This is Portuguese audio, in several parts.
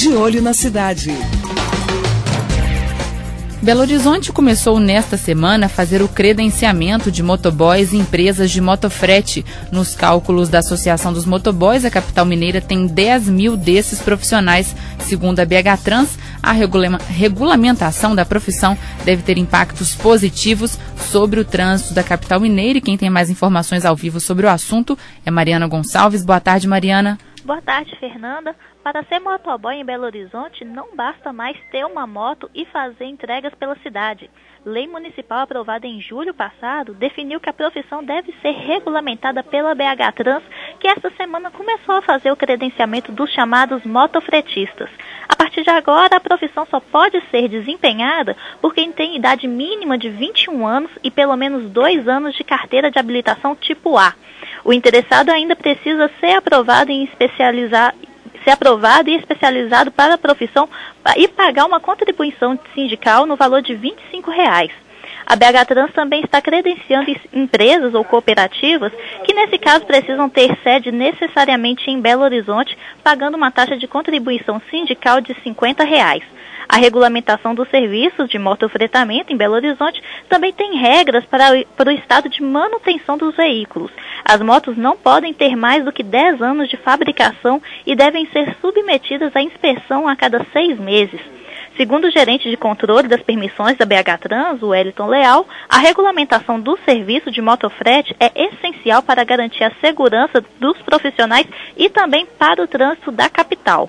De Olho na Cidade. Belo Horizonte começou nesta semana a fazer o credenciamento de motoboys e empresas de motofrete. Nos cálculos da Associação dos Motoboys, a capital mineira tem 10 mil desses profissionais. Segundo a BH Trans, a regulamentação da profissão deve ter impactos positivos sobre o trânsito da capital mineira. E quem tem mais informações ao vivo sobre o assunto é Mariana Gonçalves. Boa tarde, Mariana. Boa tarde, Fernanda. Para ser motoboy em Belo Horizonte, não basta mais ter uma moto e fazer entregas pela cidade. Lei municipal aprovada em julho passado definiu que a profissão deve ser regulamentada pela BH Trans, que esta semana começou a fazer o credenciamento dos chamados motofretistas. A partir de agora, a profissão só pode ser desempenhada por quem tem idade mínima de 21 anos e pelo menos 2 anos de carteira de habilitação tipo A. O interessado ainda precisa ser aprovado e especializado para a profissão e pagar uma contribuição sindical no valor de R$ 25. A BH Trans também está credenciando empresas ou cooperativas que, nesse caso, precisam ter sede necessariamente em Belo Horizonte, pagando uma taxa de contribuição sindical de R$ 50. A regulamentação dos serviços de motofretamento em Belo Horizonte também tem regras para o estado de manutenção dos veículos. As motos não podem ter mais do que 10 anos de fabricação e devem ser submetidas à inspeção a cada 6 meses. Segundo o gerente de controle das permissões da BH Trans, o Wellington Leal, a regulamentação do serviço de motofrete é essencial para garantir a segurança dos profissionais e também para o trânsito da capital.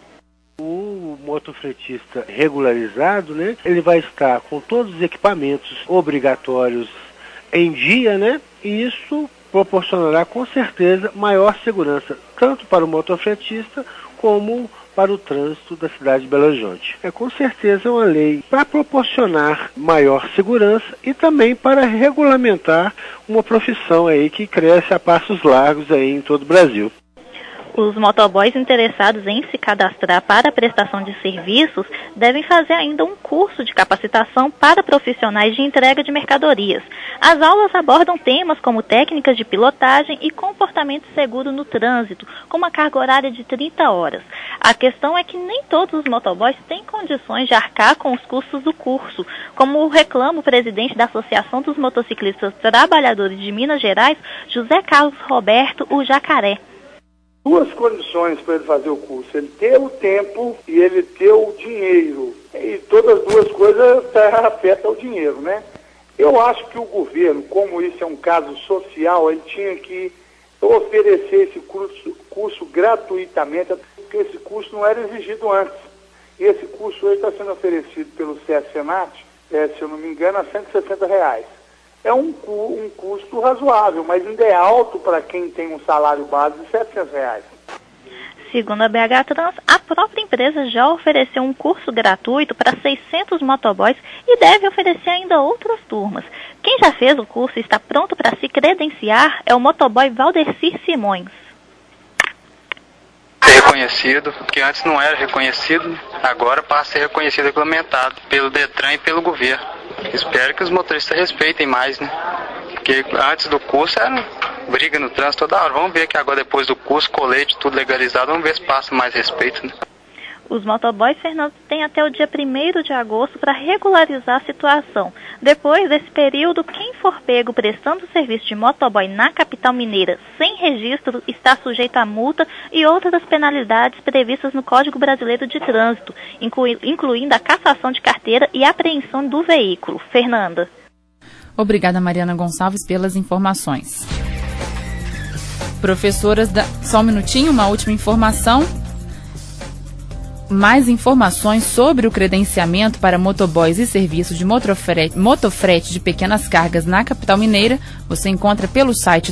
O motofretista regularizado, né, ele vai estar com todos os equipamentos obrigatórios em dia, né, e isso proporcionará com certeza maior segurança, tanto para o motofretista como para o trânsito da cidade de Belo Horizonte. É com certeza uma lei para proporcionar maior segurança e também para regulamentar uma profissão aí que cresce a passos largos aí em todo o Brasil. Os motoboys interessados em se cadastrar para a prestação de serviços devem fazer ainda um curso de capacitação para profissionais de entrega de mercadorias. As aulas abordam temas como técnicas de pilotagem e comportamento seguro no trânsito, com uma carga horária de 30 horas. A questão é que nem todos os motoboys têm condições de arcar com os custos do curso, como reclama o presidente da Associação dos Motociclistas Trabalhadores de Minas Gerais, José Carlos Roberto, o Jacaré. Duas condições para ele fazer o curso: ele ter o tempo e ele ter o dinheiro. E todas as duas coisas afetam o dinheiro, né? Eu acho que o governo, como isso é um caso social, ele tinha que oferecer esse curso gratuitamente, porque esse curso não era exigido antes. E esse curso hoje está sendo oferecido pelo SESC-Senat, se eu não me engano, a R$ 160. É um custo razoável, mas ainda é alto para quem tem um salário base de R$ 700. Segundo a BH Trans, a própria empresa já ofereceu um curso gratuito para 600 motoboys e deve oferecer ainda outras turmas. Quem já fez o curso e está pronto para se credenciar é o motoboy Valdecir Simões. Reconhecido, porque antes não era reconhecido, agora passa a ser reconhecido e regulamentado pelo Detran e pelo governo. Espero que os motoristas respeitem mais, né? Porque antes do curso era briga no trânsito toda hora. Vamos ver que agora, depois do curso, colete, tudo legalizado, vamos ver se passa mais respeito, né? Os motoboys, Fernando, têm até o dia 1º de agosto para regularizar a situação. Depois desse período, quem for pego prestando serviço de motoboy na capital mineira sem registro está sujeito a multa e outras penalidades previstas no Código Brasileiro de Trânsito, incluindo a cassação de carteira e apreensão do veículo. Fernanda. Obrigada, Mariana Gonçalves, pelas informações. Professoras Só um minutinho, uma última informação. Mais informações sobre o credenciamento para motoboys e serviços de motofrete de pequenas cargas na capital mineira, você encontra pelo site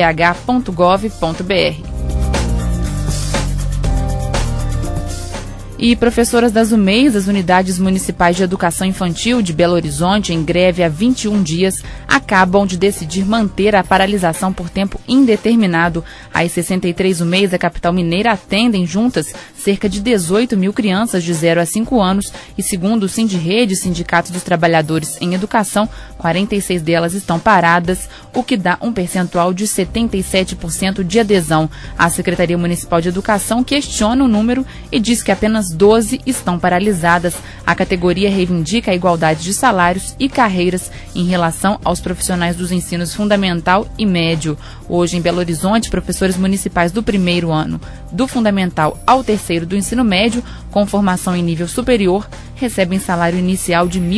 www.bhtrans.pbh.gov.br. E professoras das UMEIs, as Unidades Municipais de Educação Infantil de Belo Horizonte, em greve há 21 dias, acabam de decidir manter a paralisação por tempo indeterminado. As 63 UMEIs da capital mineira atendem juntas cerca de 18 mil crianças de 0 a 5 anos e, segundo o Sindirrede, Sindicato dos Trabalhadores em Educação, 46 delas estão paradas, o que dá um percentual de 77% de adesão. A Secretaria Municipal de Educação questiona o número e diz que apenas 12 estão paralisadas. A categoria reivindica a igualdade de salários e carreiras em relação aos profissionais dos ensinos fundamental e médio. Hoje, em Belo Horizonte, professores municipais do primeiro ano, do fundamental ao terceiro do ensino médio, com formação em nível superior, recebem salário inicial de R$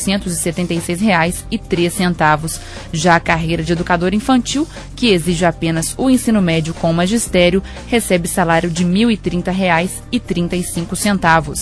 1.676,03. Já a carreira de educador infantil, que exige apenas o ensino médio com magistério, recebe salário de R$ 1.030,35.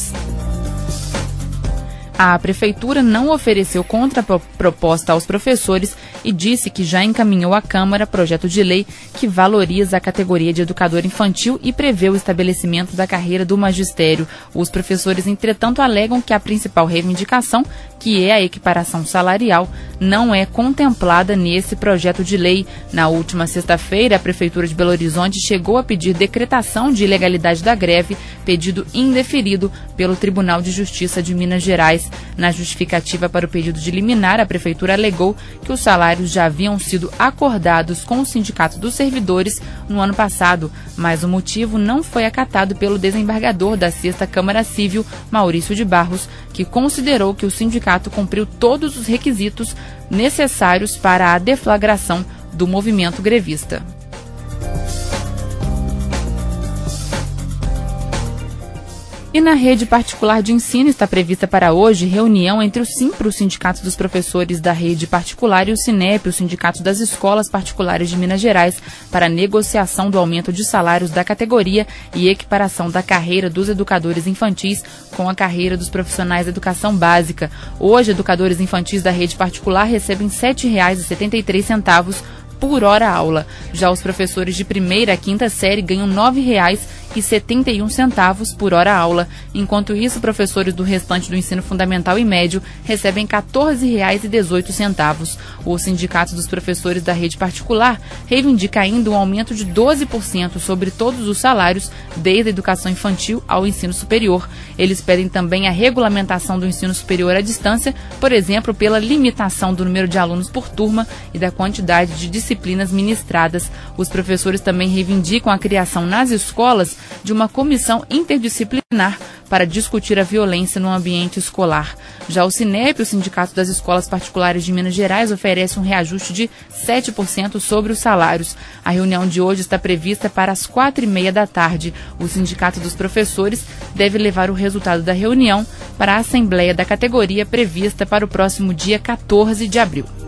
A Prefeitura não ofereceu contraproposta aos professores e disse que já encaminhou à Câmara projeto de lei que valoriza a categoria de educador infantil e prevê o estabelecimento da carreira do magistério. Os professores, entretanto, alegam que a principal reivindicação, que é a equiparação salarial, não é contemplada nesse projeto de lei. Na última sexta-feira, a Prefeitura de Belo Horizonte chegou a pedir decretação de ilegalidade da greve, pedido indeferido pelo Tribunal de Justiça de Minas Gerais. Na justificativa para o pedido de liminar, a Prefeitura alegou que os salários já haviam sido acordados com o Sindicato dos Servidores no ano passado, mas o motivo não foi acatado pelo desembargador da 6ª Câmara Civil, Maurício de Barros, que considerou que o sindicato cumpriu todos os requisitos necessários para a deflagração do movimento grevista. E na rede particular de ensino está prevista para hoje reunião entre o SIMPRO, o Sindicato dos Professores da Rede Particular, e o SINEP, o Sindicato das Escolas Particulares de Minas Gerais, para negociação do aumento de salários da categoria e equiparação da carreira dos educadores infantis com a carreira dos profissionais da educação básica. Hoje, educadores infantis da rede particular recebem R$ 7,73 por hora aula. Já os professores de primeira a quinta série ganham R$ 9,71 por hora aula. Enquanto isso, professores do restante do ensino fundamental e médio recebem R$ 14,18. O Sindicato dos Professores da Rede Particular reivindica ainda um aumento de 12% sobre todos os salários, desde a educação infantil ao ensino superior. Eles pedem também a regulamentação do ensino superior à distância, por exemplo, pela limitação do número de alunos por turma e da quantidade de disciplinas ministradas. Os professores também reivindicam a criação nas escolas de uma comissão interdisciplinar para discutir a violência no ambiente escolar. Já o SINEP, o Sindicato das Escolas Particulares de Minas Gerais, oferece um reajuste de 7% sobre os salários. A reunião de hoje está prevista para as 4h30 da tarde. O Sindicato dos Professores deve levar o resultado da reunião para a Assembleia da categoria prevista para o próximo dia 14 de abril.